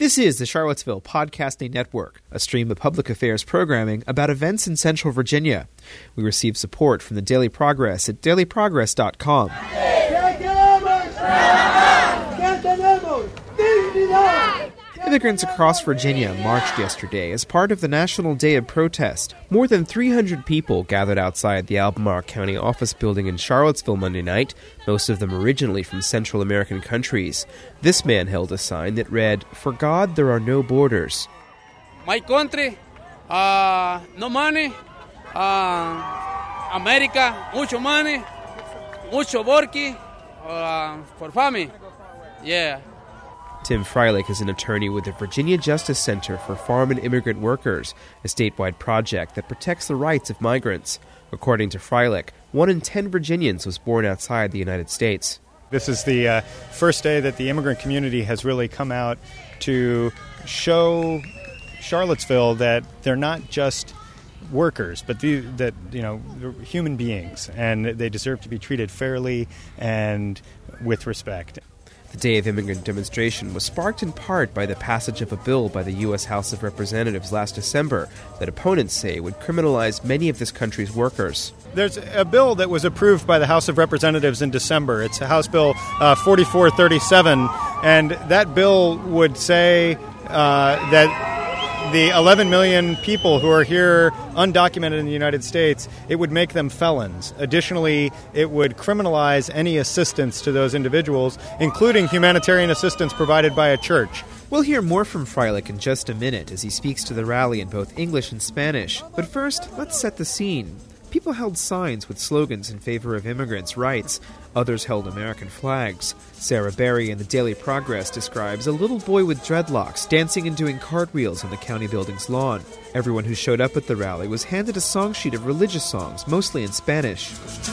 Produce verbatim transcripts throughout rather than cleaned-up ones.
This is the Charlottesville Podcasting Network, a stream of public affairs programming about events in Central Virginia. We receive support from the Daily Progress at daily progress dot com. Immigrants across Virginia marched yesterday as part of the National Day of Protest. More than three hundred people gathered outside the Albemarle County office building in Charlottesville Monday night, most of them originally from Central American countries. This man held a sign that read, "For God, there are no borders." My country, uh, no money, uh, America, mucho money, mucho worky, uh, for family, yeah. Tim Freilich is an attorney with the Virginia Justice Center for Farm and Immigrant Workers, a statewide project that protects the rights of migrants. According to Freilich, one in ten Virginians was born outside the United States. This is the uh, first day that the immigrant community has really come out to show Charlottesville that they're not just workers, but the, that you know they're human beings, and they deserve to be treated fairly and with respect. The Day of Immigrant demonstration was sparked in part by the passage of a bill by the U S House of Representatives last December that opponents say would criminalize many of this country's workers. There's a bill that was approved by the House of Representatives in December. It's House Bill uh, forty-four thirty-seven, and that bill would say uh, that the eleven million people who are here undocumented in the United States, it would make them felons. Additionally, it would criminalize any assistance to those individuals, including humanitarian assistance provided by a church. We'll hear more from Freilich in just a minute as he speaks to the rally in both English and Spanish. But first, let's set the scene. People held signs with slogans in favor of immigrants' rights. Others held American flags. Sarah Berry in the Daily Progress describes a little boy with dreadlocks dancing and doing cartwheels on the county building's lawn. Everyone who showed up at the rally was handed a song sheet of religious songs, mostly in Spanish.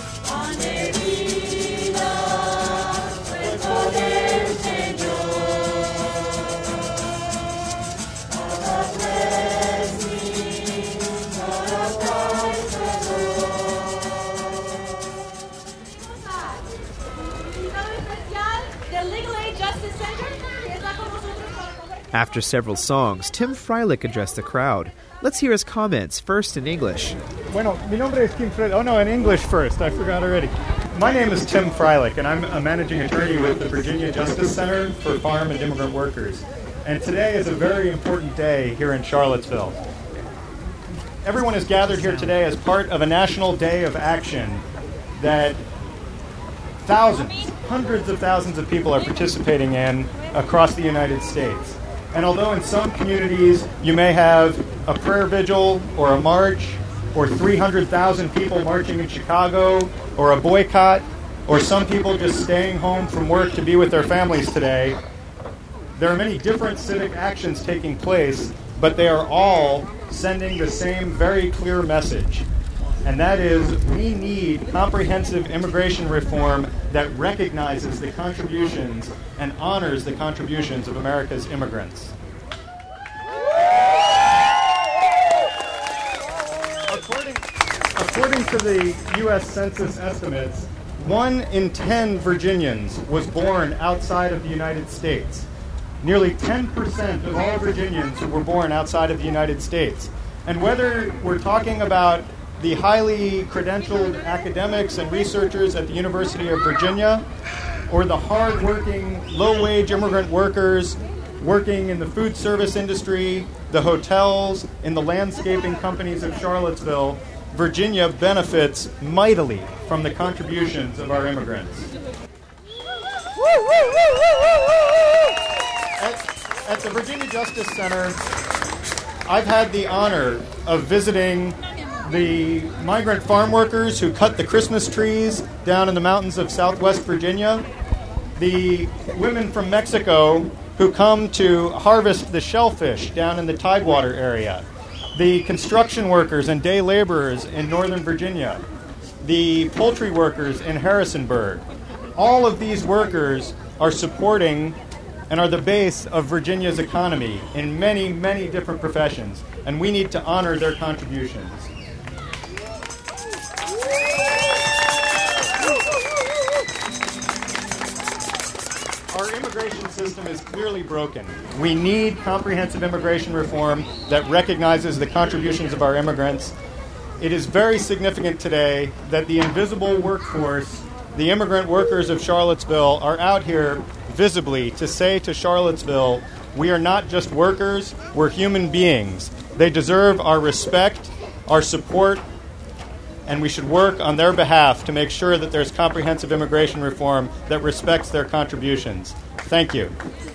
After several songs, Tim Freilich addressed the crowd. Let's hear his comments, first in English. Bueno, mi nombre es Tim Freilich. Oh no, in English first. I forgot already. My name is Tim Freilich, and I'm a managing attorney with the Virginia Justice Center for Farm and Immigrant Workers. And today is a very important day here in Charlottesville. Everyone is gathered here today as part of a national day of action that thousands, hundreds of thousands of people are participating in across the United States. And although in some communities you may have a prayer vigil or a march or three hundred thousand people marching in Chicago or a boycott or some people just staying home from work to be with their families today, there are many different civic actions taking place, but they are all sending the same very clear message. And that is, we need comprehensive immigration reform that recognizes the contributions and honors the contributions of America's immigrants. According, according to the U S Census estimates, one in ten Virginians was born outside of the United States. Nearly ten percent of all Virginians were born outside of the United States. And whether we're talking about the highly credentialed academics and researchers at the University of Virginia, or the hard-working, low-wage immigrant workers working in the food service industry, the hotels, in the landscaping companies of Charlottesville, Virginia benefits mightily from the contributions of our immigrants. At, at the Virginia Justice Center, I've had the honor of visiting the migrant farm workers who cut the Christmas trees down in the mountains of southwest Virginia, the women from Mexico who come to harvest the shellfish down in the Tidewater area, the construction workers and day laborers in northern Virginia, the poultry workers in Harrisonburg. All of these workers are supporting and are the base of Virginia's economy in many, many different professions, and we need to honor their contributions. Our immigration system is clearly broken. We need comprehensive immigration reform that recognizes the contributions of our immigrants. It is very significant today that the invisible workforce, the immigrant workers of Charlottesville, are out here visibly to say to Charlottesville, we are not just workers, we're human beings. They deserve our respect, our support, and we should work on their behalf to make sure that there's comprehensive immigration reform that respects their contributions. Thank you.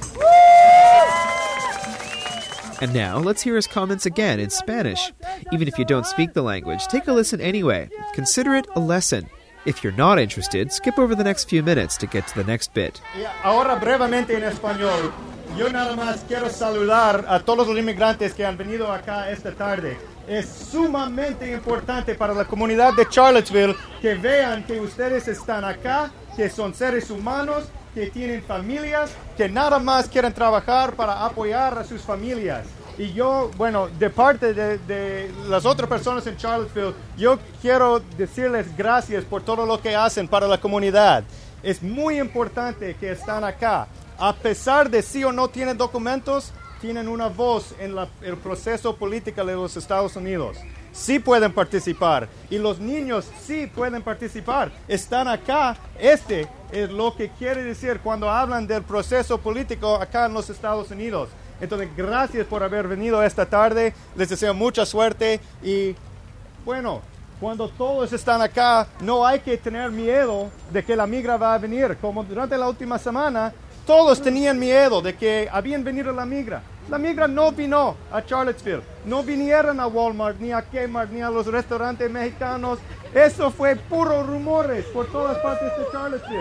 And now, let's hear his comments again in Spanish. Even if you don't speak the language, take a listen anyway. Consider it a lesson. If you're not interested, skip over the next few minutes to get to the next bit. Ahora brevemente en español. Yo nada más quiero saludar a todos los inmigrantes que han venido acá esta tarde. Es sumamente importante para la comunidad de Charlottesville que vean que ustedes están acá, que son seres humanos, que tienen familias, que nada más quieren trabajar para apoyar a sus familias. Y yo, bueno, de parte de, de las otras personas en Charlottesville, yo quiero decirles gracias por todo lo que hacen para la comunidad. Es muy importante que están acá. A pesar de sí o no tienen documentos, tienen una voz en la, el proceso político de los Estados Unidos. Sí pueden participar. Y los niños sí pueden participar. Están acá. Este es lo que quiere decir cuando hablan del proceso político acá en los Estados Unidos. Entonces, gracias por haber venido esta tarde. Les deseo mucha suerte. Y, bueno, cuando todos están acá, no hay que tener miedo de que la migra va a venir. Como durante la última semana, todos tenían miedo de que habían venido la migra. La migra no vino a Charlottesville. No vinieron a Walmart, ni a Kmart, ni a los restaurantes mexicanos. Eso fue puro rumores por todas partes de Charlottesville.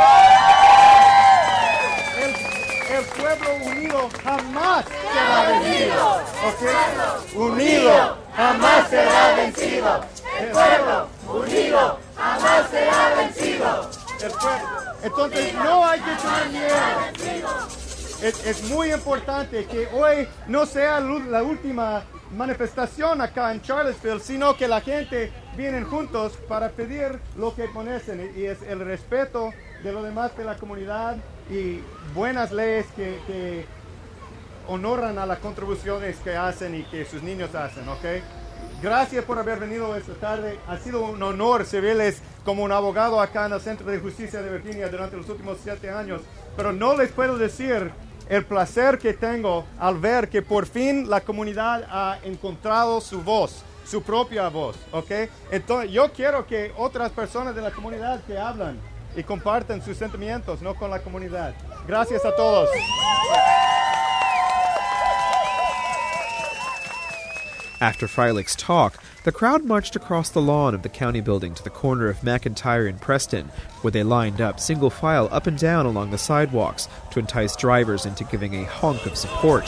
El, el pueblo unido jamás será vencido. ¿Okay? Unido jamás será vencido. El pueblo unido jamás será vencido. El pueblo. Entonces no hay que tener miedo. Es, es muy importante que hoy no sea la última manifestación acá en Charlottesville, sino que la gente viene juntos para pedir lo que merecen, y es el respeto de los demás de la comunidad y buenas leyes que, que honoran a las contribuciones que hacen y que sus niños hacen, ¿ok? Gracias por haber venido esta tarde. Ha sido un honor servirles como un abogado acá en el Centro de Justicia de Virginia durante los últimos siete años. Pero no les puedo decir el placer que tengo al ver que por fin la comunidad ha encontrado su voz, su propia voz, ¿ok? Entonces, yo quiero que otras personas de la comunidad que hablan y compartan sus sentimientos, no con la comunidad. Gracias a todos. After Freilich's talk, the crowd marched across the lawn of the county building to the corner of McIntyre and Preston, where they lined up single file up and down along the sidewalks to entice drivers into giving a honk of support.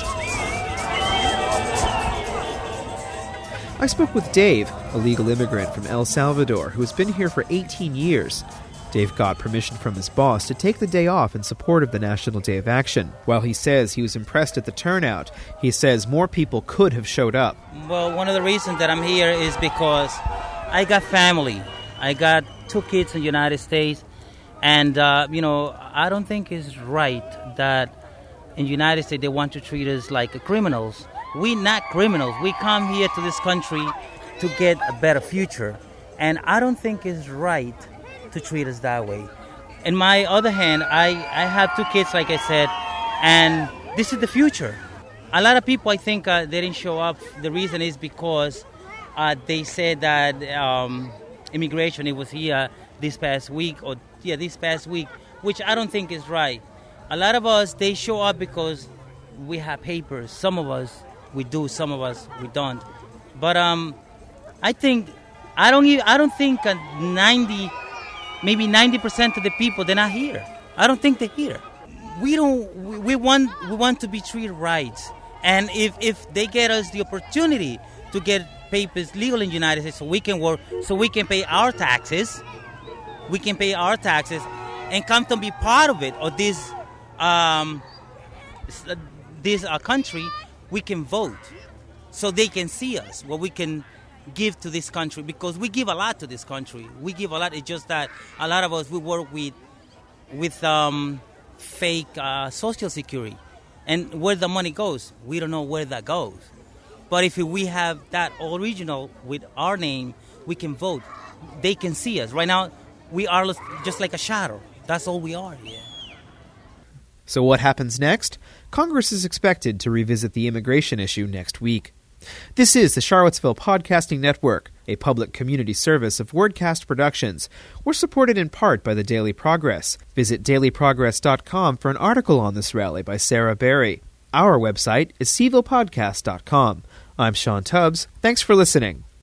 I spoke with Dave, a legal immigrant from El Salvador who has been here for eighteen years. Dave got permission from his boss to take the day off in support of the National Day of Action. While he says he was impressed at the turnout, he says more people could have showed up. Well, one of the reasons that I'm here is because I got family. I got two kids in the United States, and, uh, you know, I don't think it's right that in the United States they want to treat us like criminals. We're not criminals. We come here to this country to get a better future, and I don't think it's right to treat us that way. On my other hand, I, I have two kids, like I said, and this is the future. A lot of people, I think, uh, they didn't show up. The reason is because uh, they said that um, immigration, it was here this past week, or yeah, this past week, which I don't think is right. A lot of us, they show up because we have papers. Some of us, we do. Some of us, we don't. But um, I think, I don't, even, I don't think uh, ninety maybe ninety percent of the people, they're not here. I don't think they're here. We don't, we want, we want to be treated right. And if, if they get us the opportunity to get papers legal in the United States so we can work, so we can pay our taxes, we can pay our taxes and come to be part of it, or this, um, this uh, country, we can vote so they can see us, what we can give to this country, because we give a lot to this country. We give a lot. It's just that a lot of us, we work with with um, fake uh, social security. And where the money goes, we don't know where that goes. But if we have that original with our name, we can vote. They can see us. Right now, we are just like a shadow. That's all we are here. So what happens next? Congress is expected to revisit the immigration issue next week. This is the Charlottesville Podcasting Network, a public community service of WordCast Productions. We're supported in part by the Daily Progress. Visit daily progress dot com for an article on this rally by Sarah Berry. Our website is seville podcast dot com. I'm Sean Tubbs. Thanks for listening.